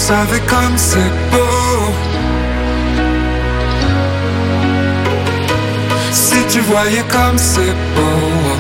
savais comme c'est beau. Si tu voyais comme c'est beau.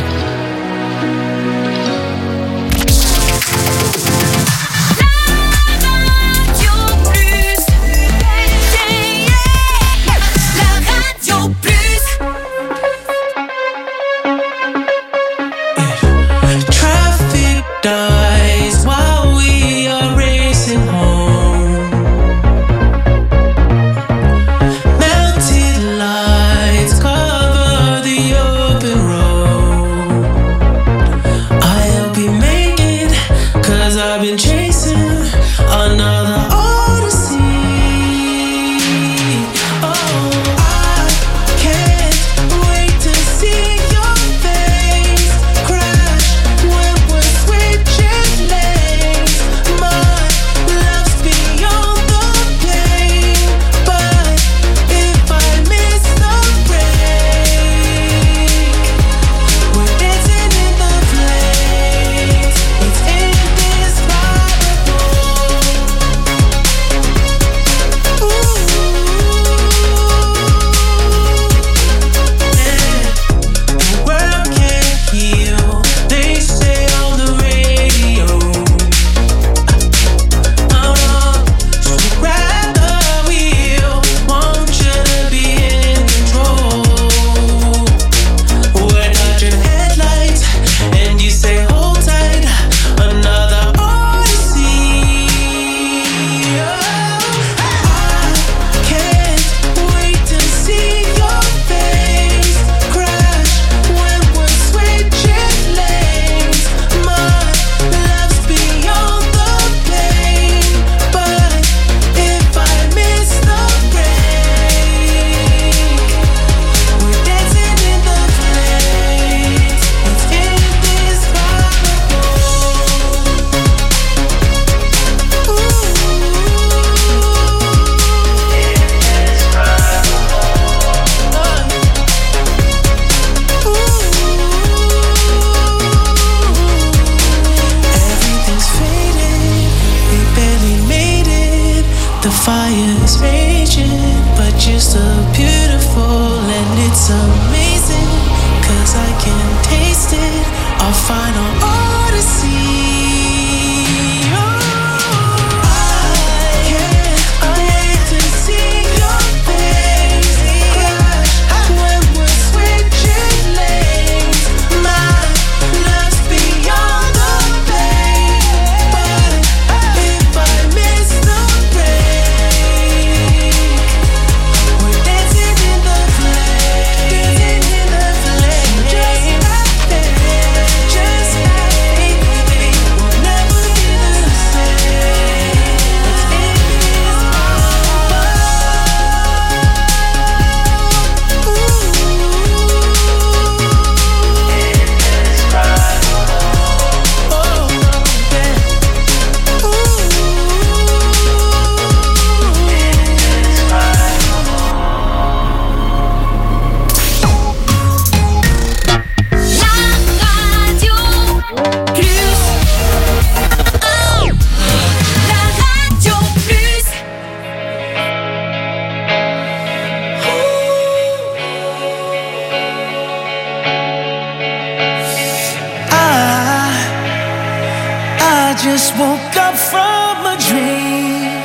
just woke up from a dream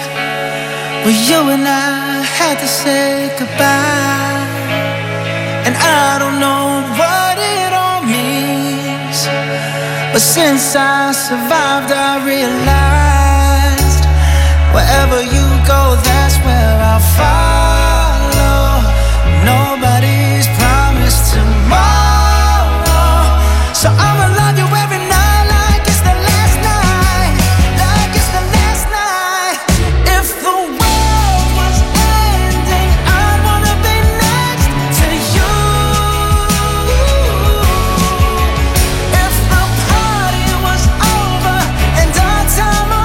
where you and I had to say goodbye. And I don't know what it all means, but since I survived I realized wherever you go, that's where I'll follow. Nobody's promised tomorrow, so I'ma love you every night like it's the last night, like it's the last night. If the world was ending, I'd wanna be next to you. If the party was over and our time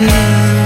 to you.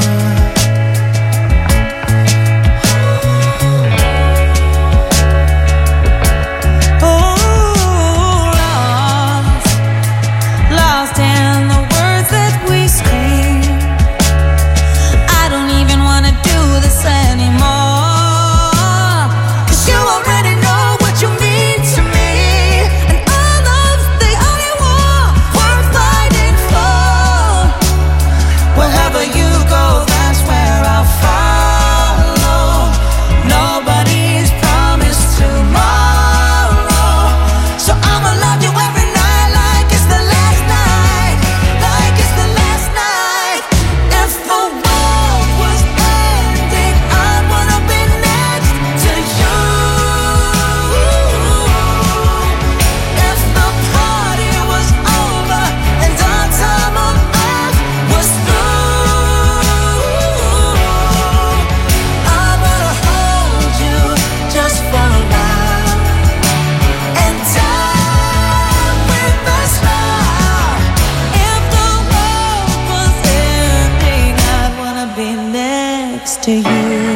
To you,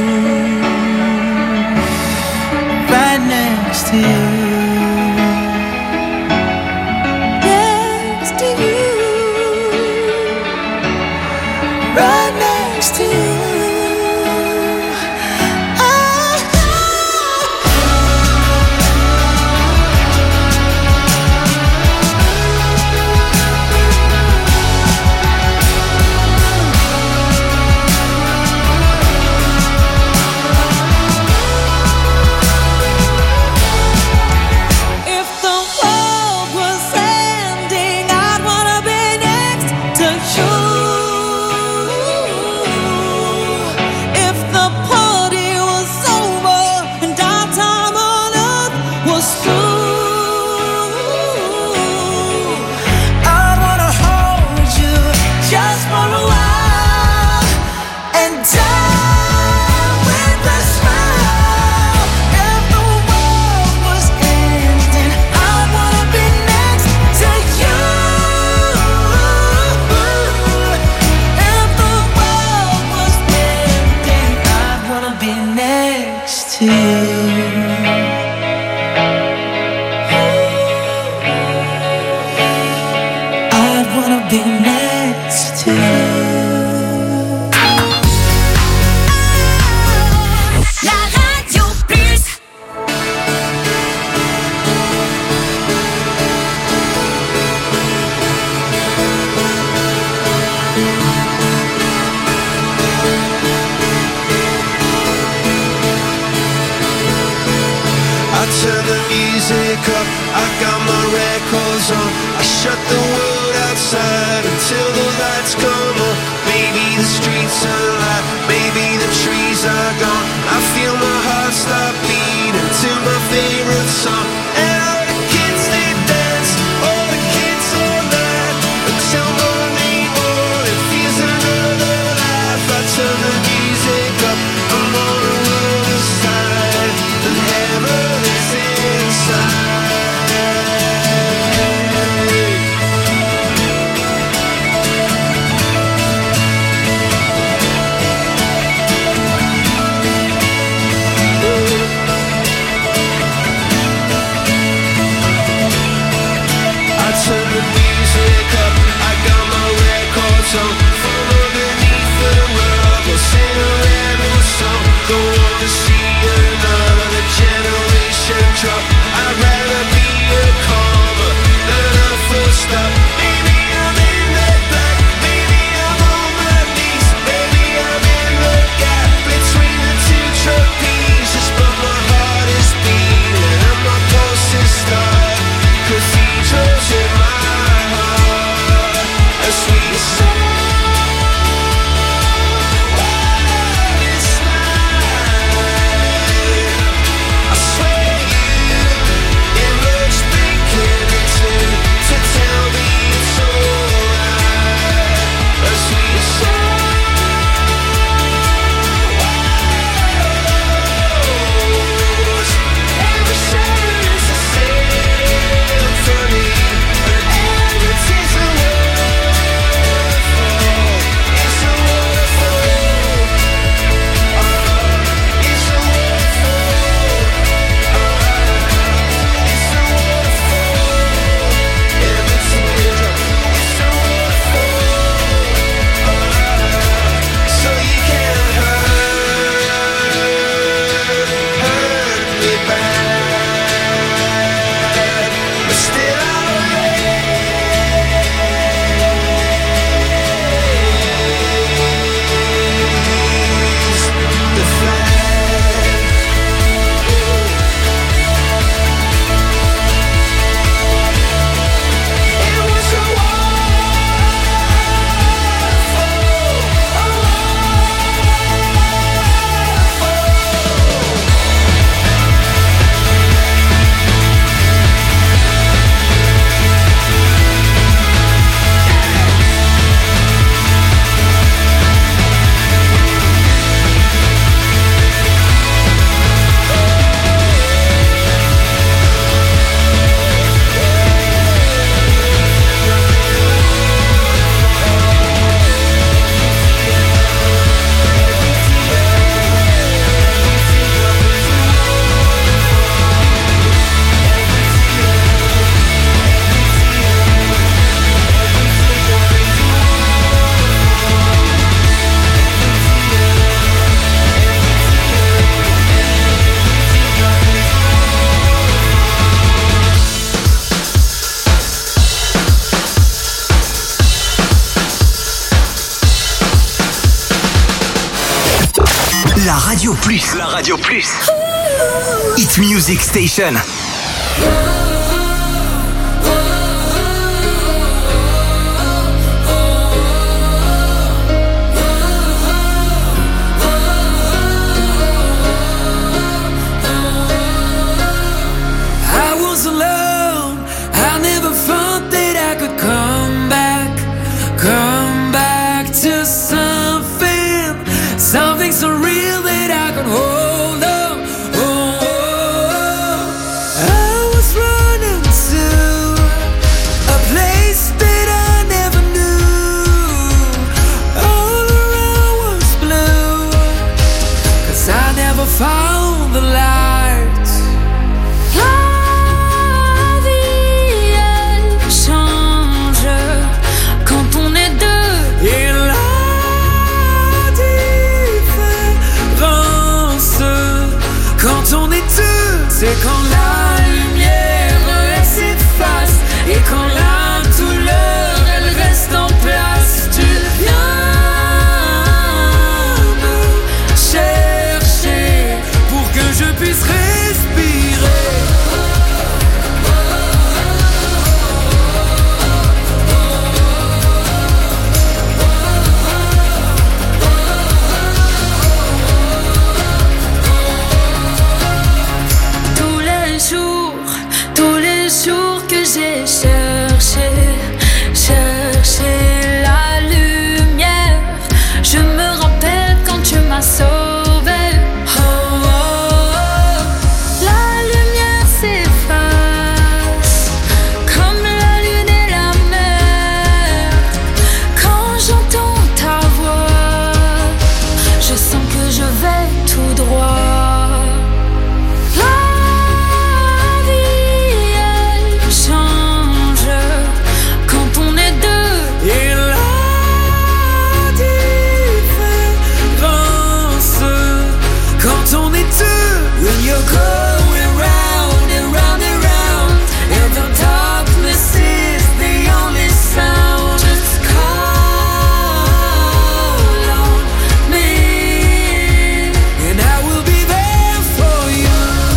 right next to you, next to you, right next to you. Turn the music up, I got my records on. I shut the world outside until the lights come on. Maybe the streets are alive, maybe the trees are gone. I feel my heart stop beating to my favorite song. And all the kids they dance, all the kids all night until morning, oh, it feels another life. I turn the music up, I'm on the world aside, and heaven is inside. la Radio Plus. La Radio Plus. Hit Music Station. Something so real that I could hold up. I was running to a place that I never knew. All around was blue, 'cause I never found the light. La vie, elle change quand on est deux. Et la quand on est deux, c'est quand la lumière elle s'efface et quand la douleur elle reste en place. Tu viens me chercher pour que je puisse respirer. Tous les jours que j'ai cherché la lumière, je me rappelle quand tu m'as sauvé. Oh, oh, oh. La lumière s'efface comme la lune et la mer. Quand j'entends ta voix, je sens que je vais tout droit. When you're going round and round and round, and the darkness is the only sound. Just call on me, and I will be there for you.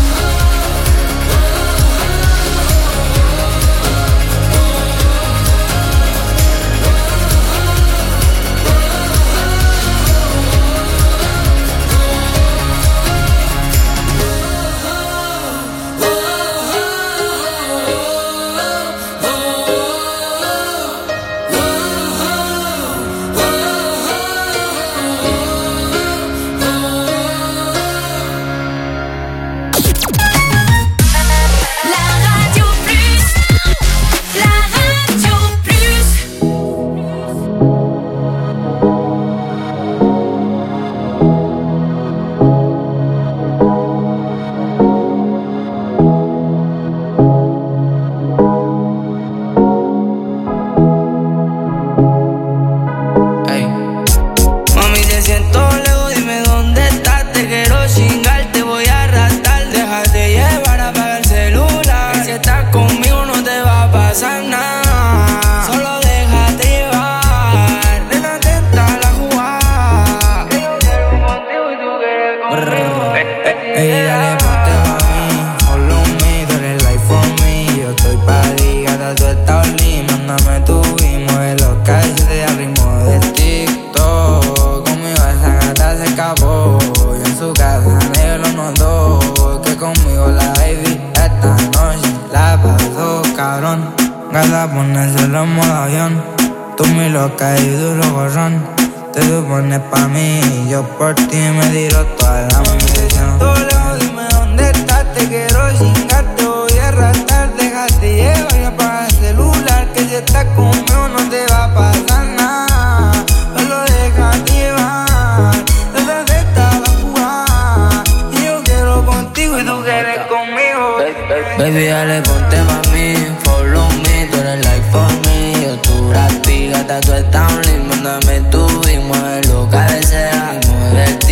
Gata, ponérselo en modo avión. Tú mi loca y duro gorrón. Te supones pa' mí y yo por ti me tiro toda la munición. Todo lejos, dime dónde estás. Te quiero chingar, te voy a arrastrar. Déjate llevar y apaga el celular. Que si estás conmigo no te va a pasar nada. Solo déjate llevar. Desde esta la jugada. Y yo quiero contigo y tú quieres conmigo. Baby, dale, ponte pa' mí. Follow me, tú eres like for me. Yo tu rapi, gata, tú estás un lindo. Mándame tu y muévelo, cabecea. Y mueve el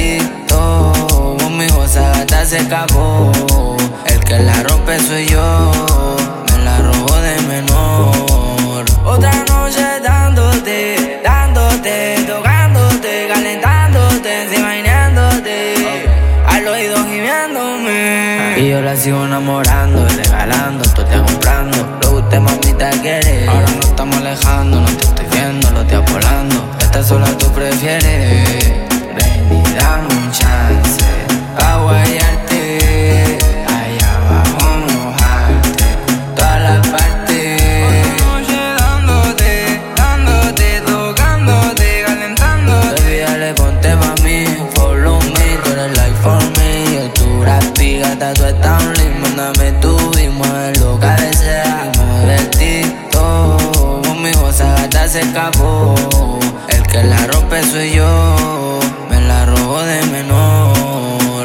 TikTok. Conmigo esa gata se acabó. El que la rompe soy yo. Me la robo de menor. Otra noche dándote, dándote, tocándote, calentándote, encima bañándote. Y yo la sigo enamorando y regalando, tú te comprando. Luego usted mamita quiere. Ahora nos estamos alejando, no te estoy viendo, lo estoy apolando. Esta sola tú prefieres. Ven y dame un chance pa' guayarte, allá abajo mojarte, todas las partes. Noche dándote, tocándote, calentándote. Baby, dale, ponte pa' mí, follow me, tú eres like for me. Yo tu rapigata, tú estás un link, mándame tú y mueve lo que desea. Mueve el TikTok, conmigo esa gata se escapó. El que la rompe soy yo, me la robo de menor.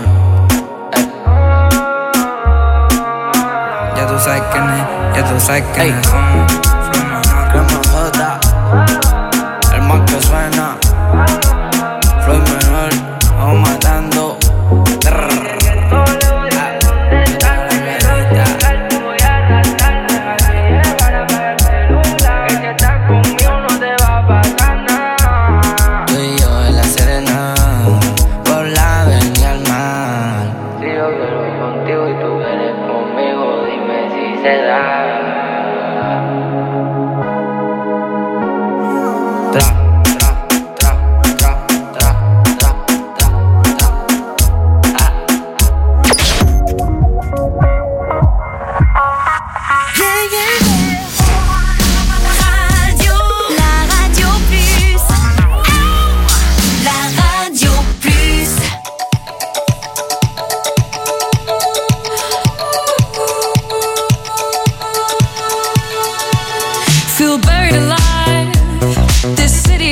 Ya tú sabes quién es, ya tú sabes quién Ey. es. Crema J, el más que suena. Floyd menor, vamos matando. Tú y yo en la Serena, por la avenida al mar. Si yo quiero ir contigo y tú quieres conmigo, dime si se da. Radio, la radio plus. La radio plus. Feel buried alive. This city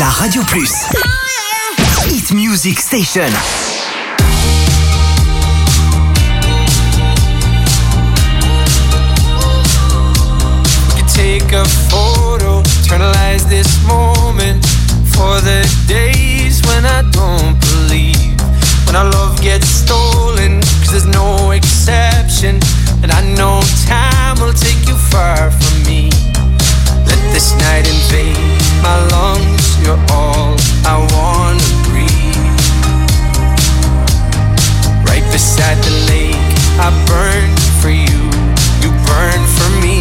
la Radio Plus. Hit Music Station. Take a photo, eternalize this moment for the days when I don't believe, when our love gets stolen, 'cause there's no exception, and I know time will take you far from me. Let this night invade my lungs, you're all I wanna breathe. Right beside the lake, I burn for you, you burn for me.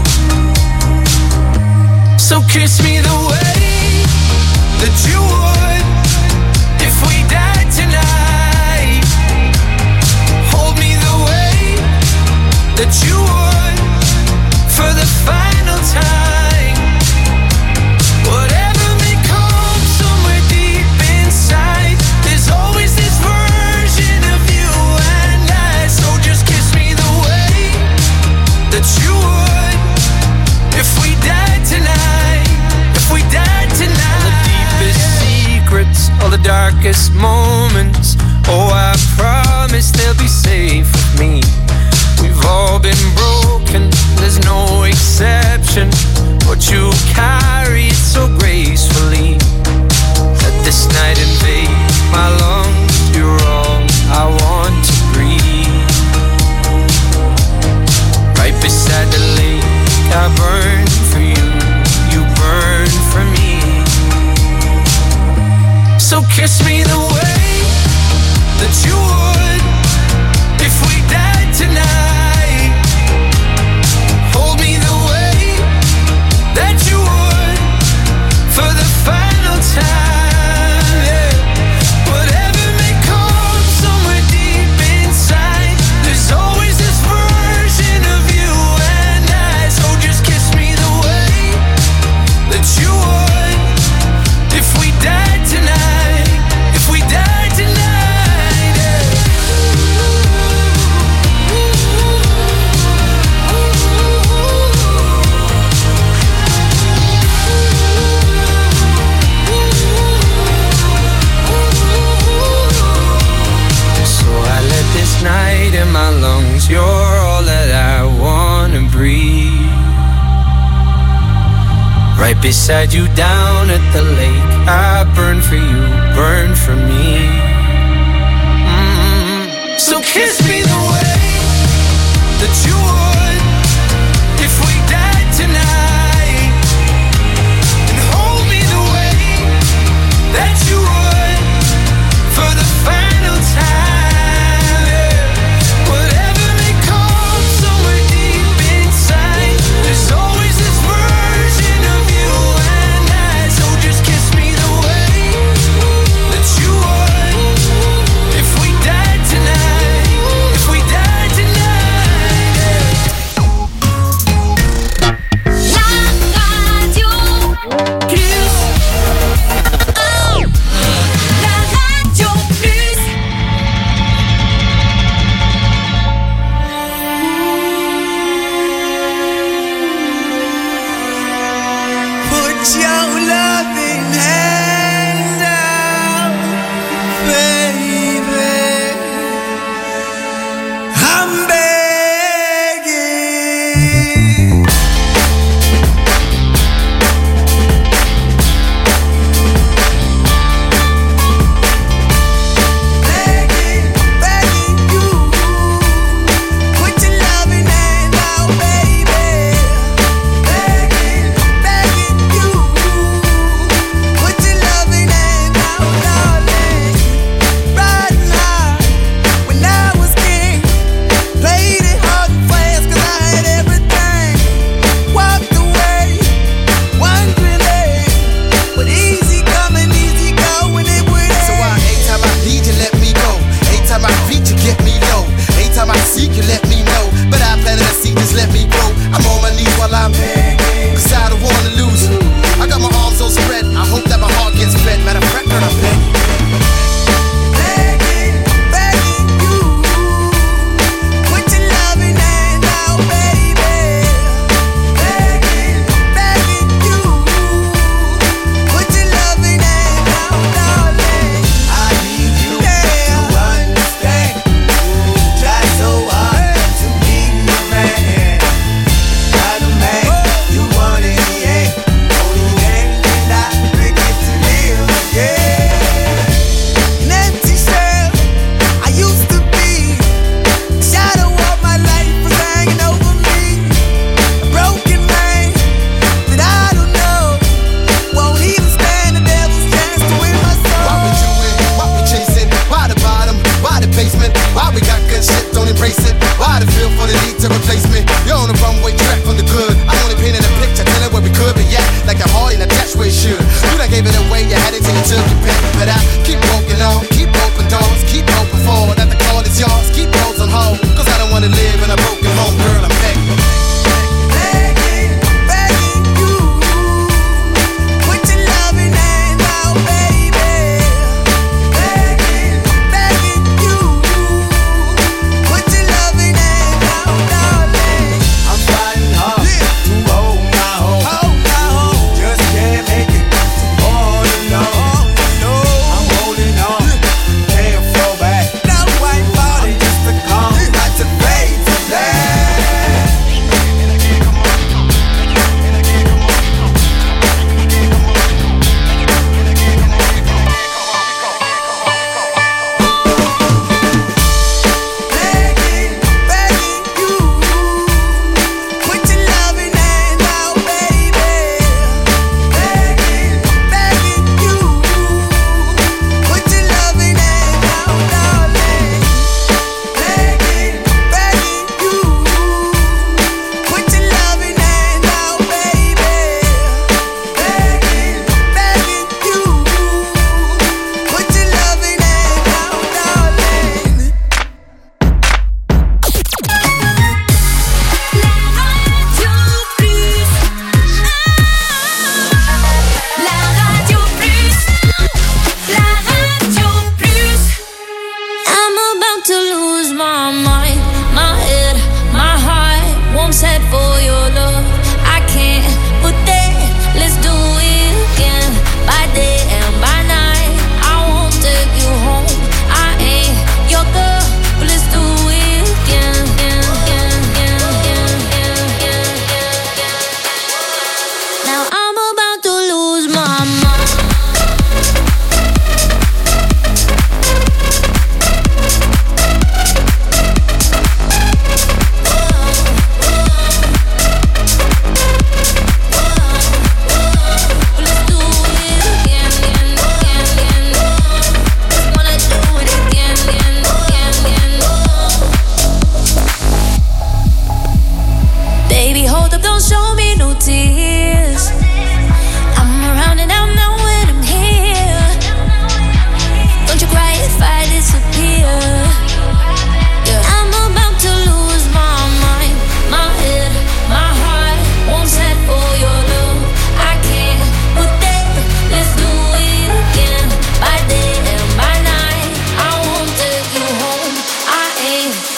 So kiss me the way that you would if we died tonight. Hold me the way that you would for the final time. Whatever may come somewhere deep inside, there's always this version of you and I. So just kiss me the way that you would if we died tonight. If we died tonight. All the deepest secrets, all the darkest moments, oh, I promise they'll be safe with me. We've all been broken, there's no exception, but you carry it so gracefully. Let this night invade my lungs, you're all I want to breathe. Right beside the lake, I burn for you, you burn for me. So kiss me the way that you would if we died tonight. Hold me the way that you would for the final time. Yeah. Whatever may come somewhere deep inside, there's always this version of you and I. So just kiss me the way that you would if we died tonight. If we died tonight, yeah. So I let this night in my lungs, you're all that I wanna breathe. Right beside you down at the lake, I burn for you, burn for me. So kiss me the way that you would if we died tonight, and hold me the way that you would for the final time. Yeah. Whatever may come somewhere deep inside, there's always this version of you and I. So just kiss me the way that you would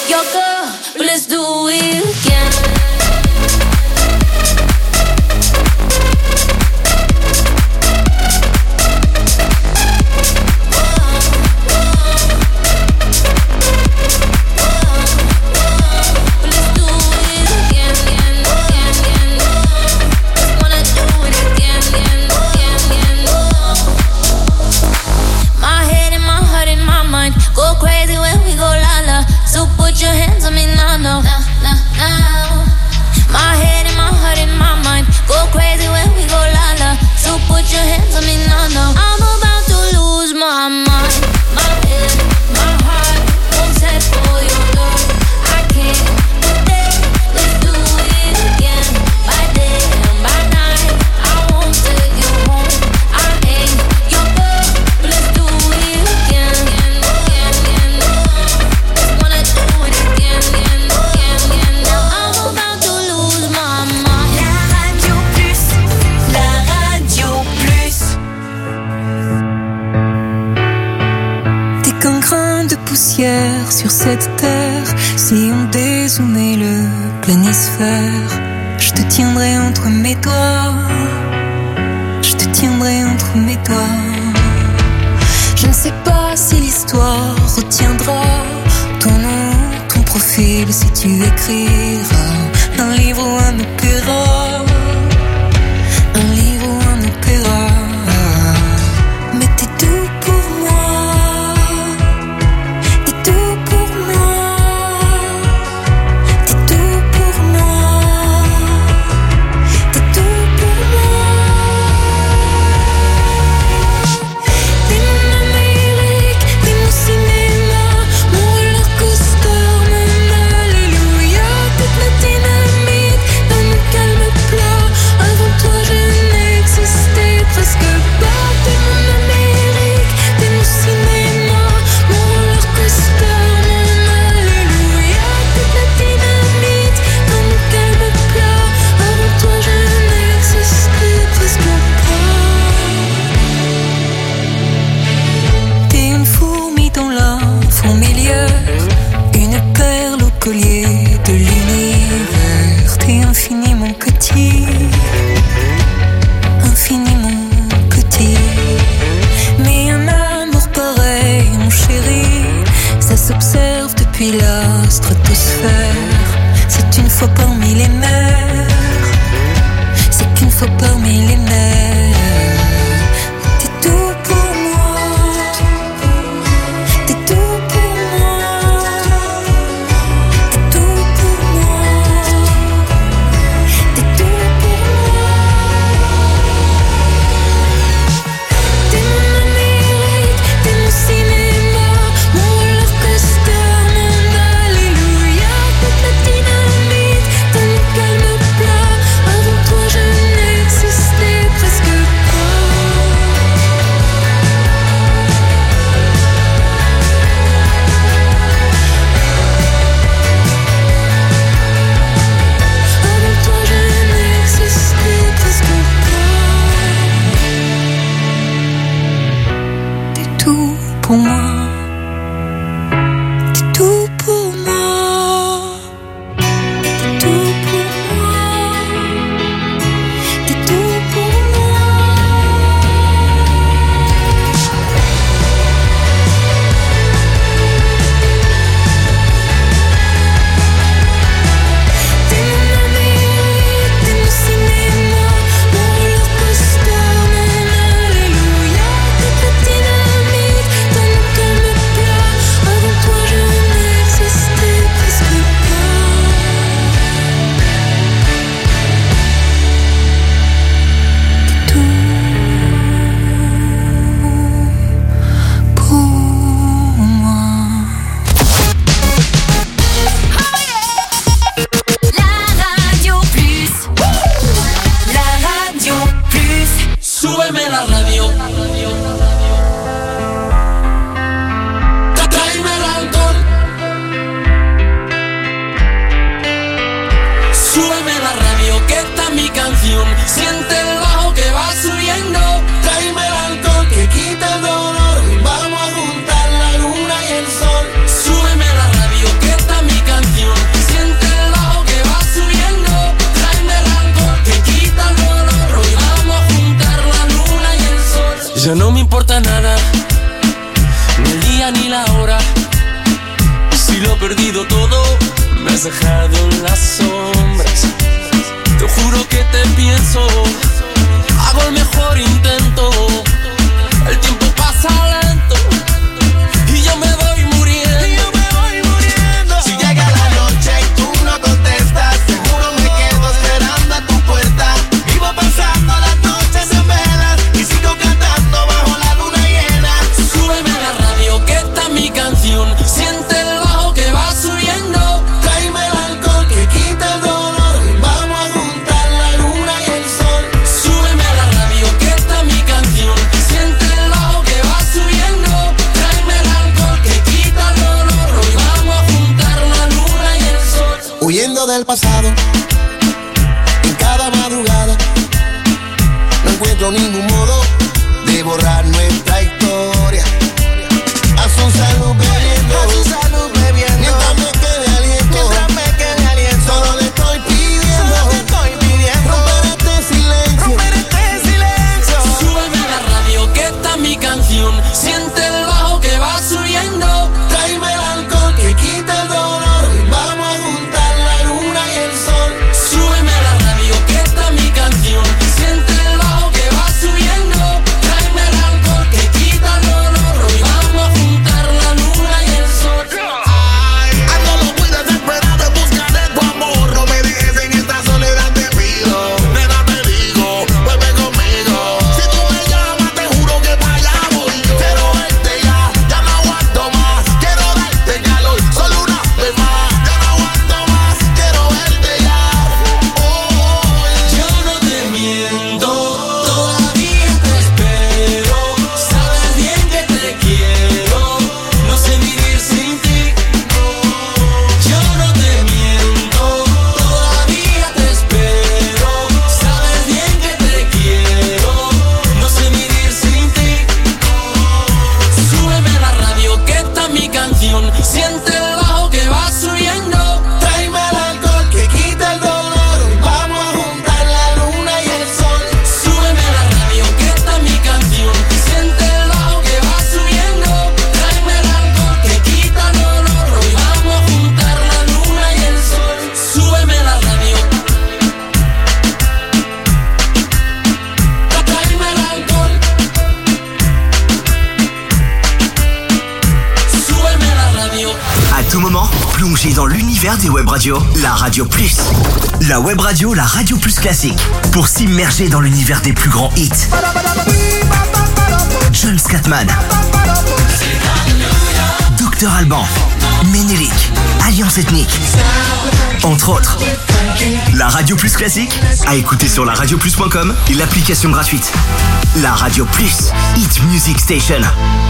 your girl, but let's do it again. Put your hands on me now, no, no, no, no. My head and my heart and my mind go crazy when we go la la. So put your hands on me now, no. I'm about to lose my mind. My head, my heart won't set for your girl. I can't today. Let's do it again. By day and by night, I won't take you home. I ain't your girl, but let's do it again. Sur cette terre, si on dézoomait le planisphère, je te tiendrai entre mes doigts, je te tiendrai entre mes doigts. Je ne sais pas si l'histoire retiendra ton nom, ton profil, si tu écriras un livre ou un opéra, un livre ou un opéra. Mais t'es tout pour moi. De l'univers, t'es infiniment petit, infiniment petit. Mais un amour pareil, mon chéri, ça s'observe depuis la stratosphère. C'est une fois parmi les mers, c'est qu'une fois parmi les mers. T'es tout pour moi, t'es tout pour moi. Pour moi, t'es tout pour moi, t'es tout pour moi, t'es tout pour moi. T'es mon Amérique, t'es mon cinéma, mon roller coaster, mon alléluia, t'es la dynamite. Avant toi je n'existais presque pas. Tout pour moi. La Radio Plus. La Radio Plus. Súbeme la radio. Tráeme el alcohol. Súbeme la radio, que está mi canción. Siente el bajo que va subiendo. Tráeme el alcohol que quita el dolor. Vamos a juntar la luna y el sol. Súbeme la radio, que está mi canción. Ya no me importa nada, ni el día ni la hora. Si lo he perdido todo, me has dejado en las sombras. Te juro que te pienso, hago el mejor intento. El tiempo pasa lento y yo me voy muriendo. Si llega la noche y tú no contestas, seguro me quedo esperando a tu puerta. Vivo pasando las noches en velas y sigo cantando bajo la luna llena. Súbeme a la radio que está mi canción. Siente el bajo que va subiendo. Tráeme el alcohol que quita el dolor y vamos a juntar la luna y el sol. Súbeme a la radio que está mi canción. Siente el bajo que va subiendo. Tráeme el alcohol que quita el dolor. Hoy vamos a juntar la luna y el sol. Huyendo del pasado, en cada madrugada, no encuentro ningún modo de borrar nuestra historia. A su salud bebiendo, mientras me quede aliento, solo le estoy pidiendo, romper este silencio. Súbeme a la radio que está mi canción. Siente el bajo que va subiendo. Tráeme el alcohol que quita el dolor y vamos a juntar la luna y el sol. Súbeme a la radio que está mi canción. Siente el bajo que va subiendo. Tráeme el alcohol que quita el dolor. Hoy vamos a juntar la luna y el sol. Ando muy desesperado en busca de tu amor. No me dejes en esta soledad, te pido. Nena, te digo, vuelve conmigo. Si tú me llamas, te juro que para allá voy yo. Quiero verte ya no aguanto más. Quiero darte calor, solo una vez más. Ya no aguanto más, quiero verte ya. Yo no te miento, todavía te espero. Sabes bien que te quiero, no sé vivir sin ti. Yo no te miento, todavía te espero. Sabes bien que te quiero, no sé vivir sin ti. Súbeme a la radio que está mi canción. Siente el bajo que va subiendo. Tráeme el alcohol que quita el dolor y vamos a juntar la luna y el sol. Súbeme a la radio que está mi canción. Siente el bajo que va subiendo. Tráeme el alcohol que quita el dolor. Hoy vamos a juntar la luna y el sol. Súbeme a la radio. Tráeme el alcohol. Súbeme a la radio. À tout moment, plongez dans l'univers des web radios, la Radio Plus. La web radio, la Radio Plus classique. Pour s'immerger dans l'univers des plus grands hits. John Scatman, Dr Alban, Ménélique, Alliance Ethnique. Entre autres. La Radio Plus classique, à écouter sur laradioplus.com et l'application gratuite. La Radio Plus, Hit Music Station.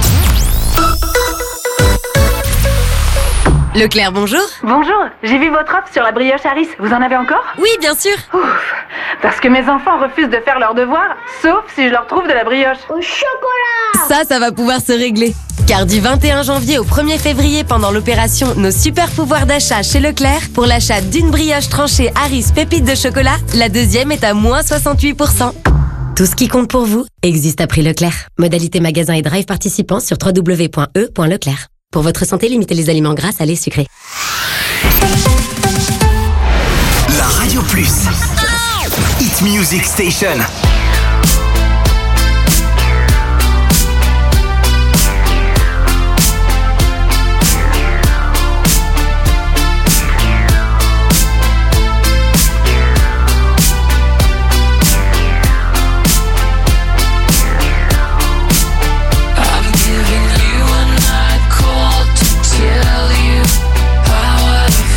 Leclerc, bonjour. Bonjour, j'ai vu votre offre sur la brioche Harris. Vous en avez encore? Oui, bien sûr. Ouf, parce que mes enfants refusent de faire leurs devoirs, sauf si je leur trouve de la brioche. Au chocolat! Ça va pouvoir se régler. Car du 21 janvier au 1er février, pendant l'opération Nos super pouvoirs d'achat chez Leclerc, pour l'achat d'une brioche tranchée Harris pépite de chocolat, la deuxième est à moins 68%. Tout ce qui compte pour vous existe à prix Leclerc. Modalité magasin et drive participants sur www.e.leclerc. Pour votre santé, limitez les aliments gras, salés, sucrés. La Radio Plus, Hit Music Station.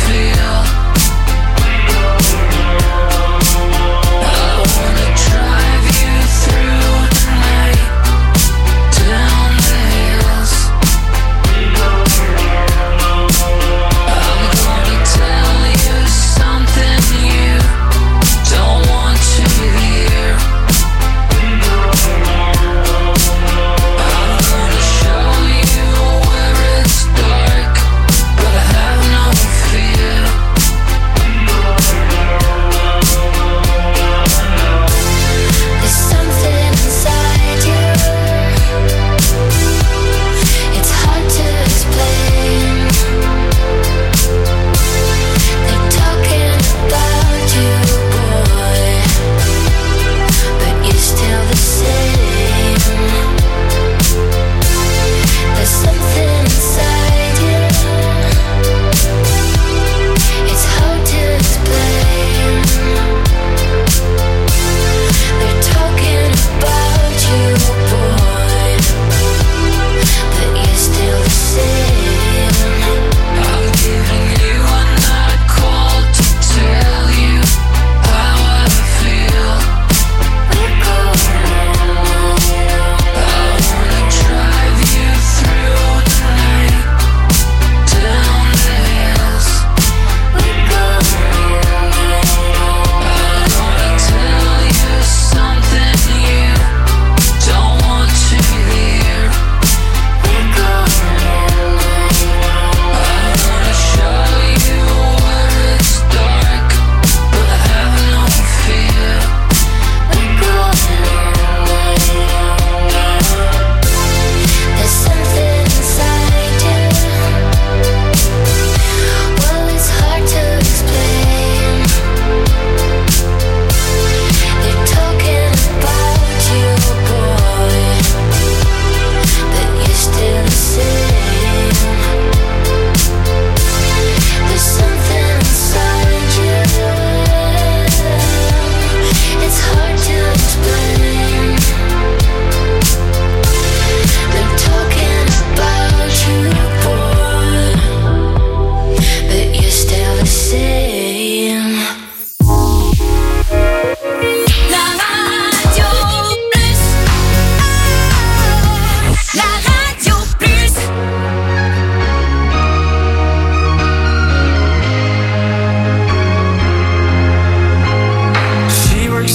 Try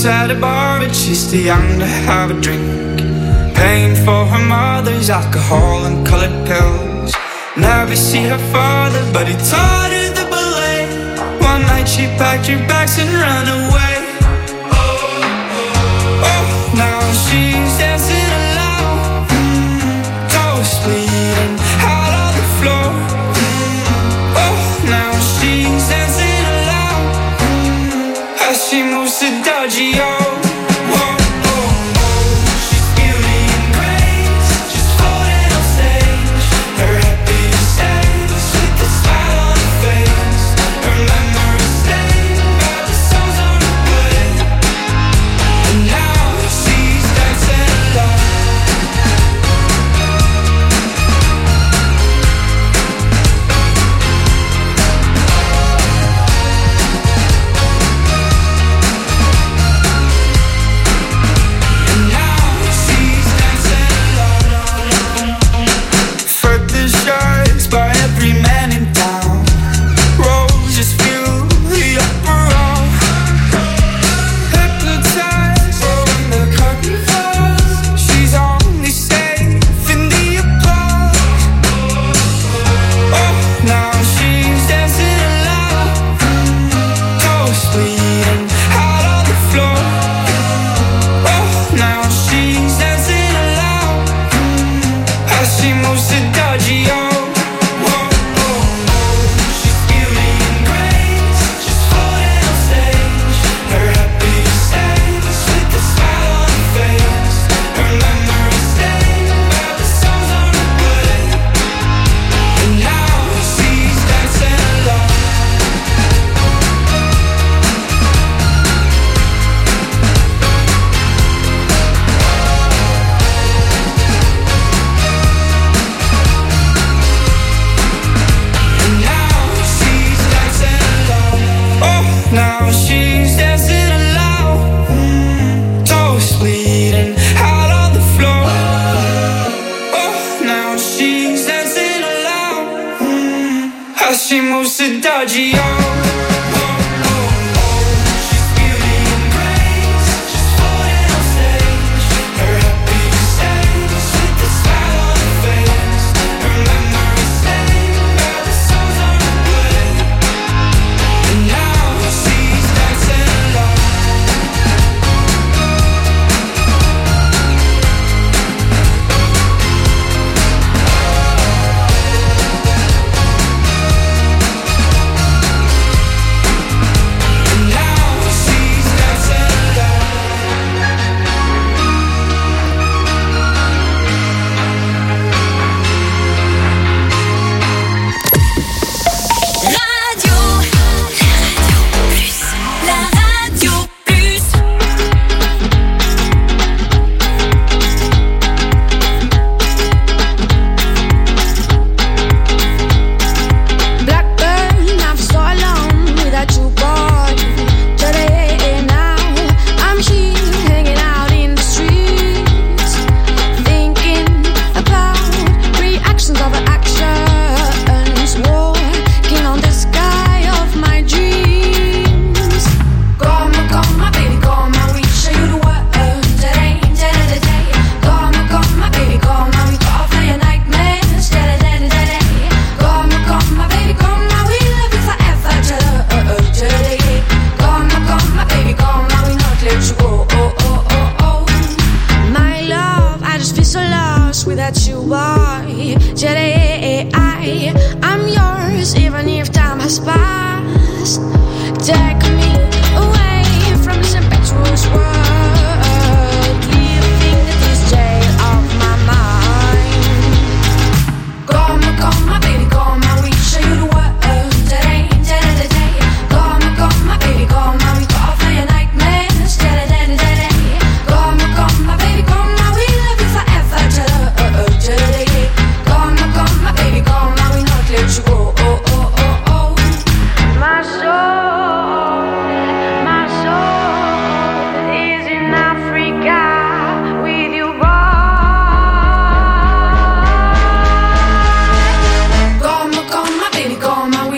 at a bar, but she's too young to have a drink. Paying for her mother's alcohol and colored pills. Never see her father, but he taught her the ballet. One night she packed her bags and ran away. Oh, now she's dancing alone, toes bleeding out on the floor. Oh, now she's dancing alone as she moves to Dodgy O.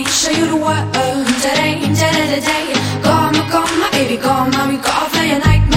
Come, my baby, come, and we go off for your night.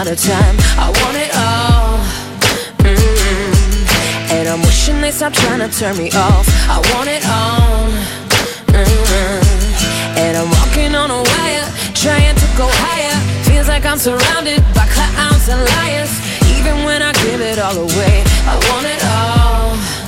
amount of time. I want it all. And I'm wishing they stop trying to turn me off. I want it all. And I'm walking on a wire, trying to go higher. Feels like I'm surrounded by clowns and liars. Even when I give it all away, I want it all.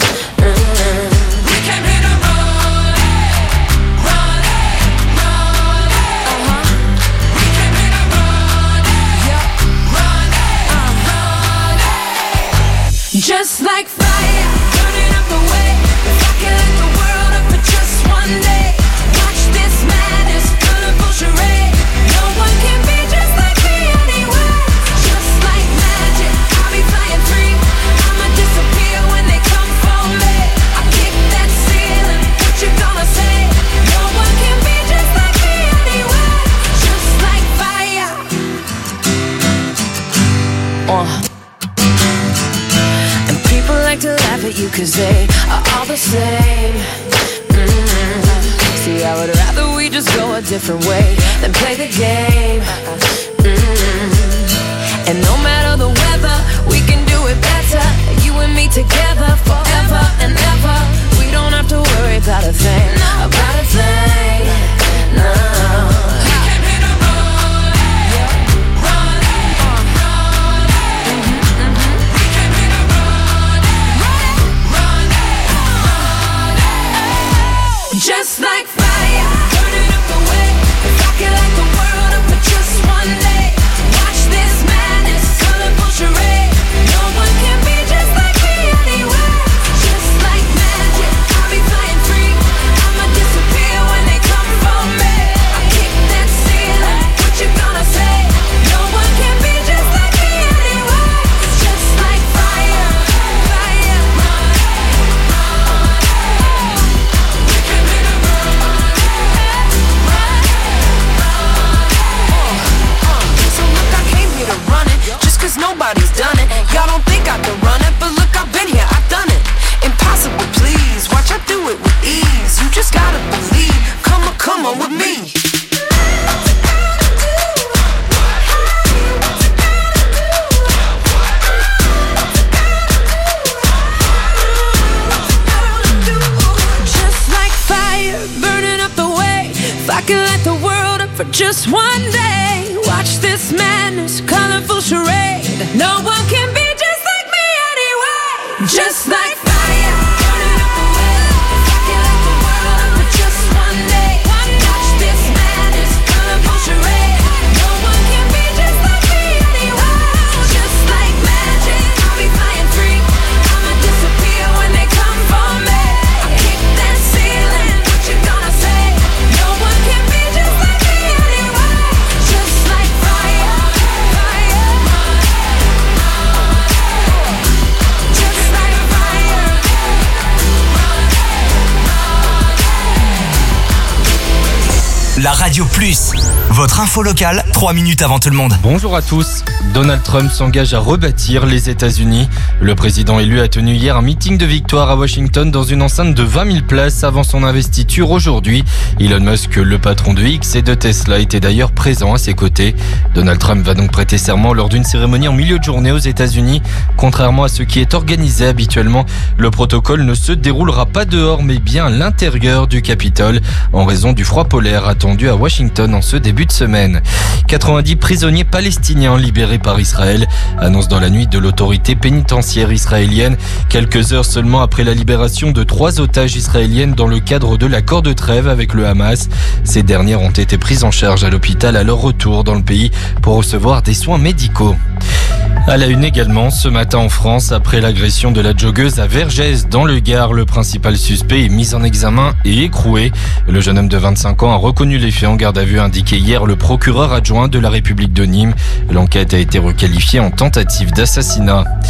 We came here to run it, run it, run it. We came here to run it, run it, run it. Just like fire, burning up the way. If I could light the world up for just one day, watch this madness, colorful charade. No one can be just like me anyway. Just like magic, I'll be flying free. I'ma disappear when they come for me. I kick that ceiling, what you gonna say? No one can be just like me anyway. Just like fire. And people like to laugh at you 'cause they are all the same. See, I would rather we just go a different way than play the game. And no matter the weather, we can do it better. You and me together forever and ever. We don't have to worry about a thing, about a thing. No. Just like fire, burning up the way. If I could light the world up for just one day, watch this madness, colorful charade. No one can be just like me anyway. Just like magic, I'll be flying free. I'ma disappear when they come for me. I kick that ceiling, what you gonna say? No one can be just like me anyway. Just like fire, fire. Cause nobody's done it. Y'all don't think I can run it, but look, I've been here, I've done it. Impossible, please, watch I do it with ease. You just gotta believe, come on with me. Just like fire, burning up the way. If I could light the world up for just one day, watch this madness, colorful charade. No one can be just like me anyway. Just like fire, burning up the way. If I could light the world up for just one day, watch this madness, colorful charade. No one can be just like me anyway. Just like magic, I'll be flying free. I'ma disappear when they come for me. I kick that ceiling, what you gonna say? No one can be just like me anyway. Just like fire, fire. Just like fire. La Radio Plus, votre info locale, 3 minutes avant tout le monde. Bonjour à tous. Donald Trump s'engage à rebâtir les États-Unis. Le président élu a tenu hier un meeting de victoire à Washington dans une enceinte de 20 000 places avant son investiture aujourd'hui. Elon Musk, le patron de X et de Tesla, était d'ailleurs présent à ses côtés. Donald Trump va donc prêter serment lors d'une cérémonie en milieu de journée aux États-Unis. Contrairement à ce qui est organisé habituellement, le protocole ne se déroulera pas dehors mais bien à l'intérieur du Capitole en raison du froid polaire attendu à Washington en ce début de semaine. 90 prisonniers palestiniens libérés par Israël, annonce dans la nuit de l'autorité pénitentiaire israélienne, quelques heures seulement après la libération de 3 otages israéliennes dans le cadre de l'accord de trêve avec le Hamas. Ces dernières ont été prises en charge à l'hôpital à leur retour dans le pays pour recevoir des soins médicaux. À la une également, ce matin en France, après l'agression de la joggeuse à Vergès dans le Gard, le principal suspect est mis en examen et écroué. Le jeune homme de 25 ans a reconnu les faits en garde à vue, indiqué hier le procureur adjoint de la République de Nîmes. L'enquête a été requalifiée en tentative d'assassinat.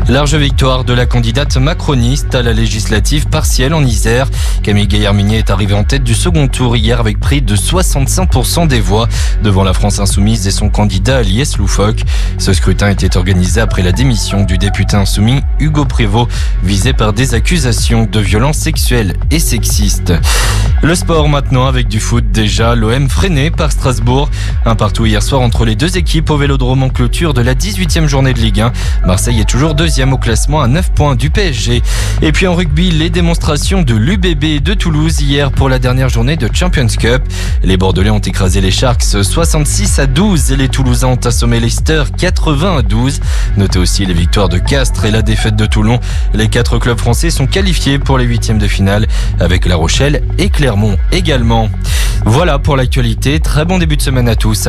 Large victoire de la candidate macroniste à la législative partielle en Isère. Camille Gaillard-Munier est arrivée en tête du second tour hier avec près de 65% des voix devant la France Insoumise et son candidat Aliès Loufoque. Ce scrutin était organisé après la démission du député insoumis Hugo Prévost, visé par des accusations de violences sexuelles et sexistes. Le sport maintenant avec du foot déjà, l'OM freiné par Strasbourg. Un partout hier soir entre les deux équipes au Vélodrome en clôture de la 18e journée de Ligue 1. Marseille est toujours deuxième au classement à 9 points du PSG. Et puis en rugby, les démonstrations de l'UBB de Toulouse hier pour la dernière journée de Champions Cup. Les Bordelais ont écrasé les Sharks 66-12 et les Toulousains ont assommé Leicester 80-12. Notez aussi les victoires de Castres et la défaite de Toulon. Les 4 clubs français sont qualifiés pour les 8e de finale avec La Rochelle et Clermont également. Voilà pour l'actualité. Très bon début de semaine à tous.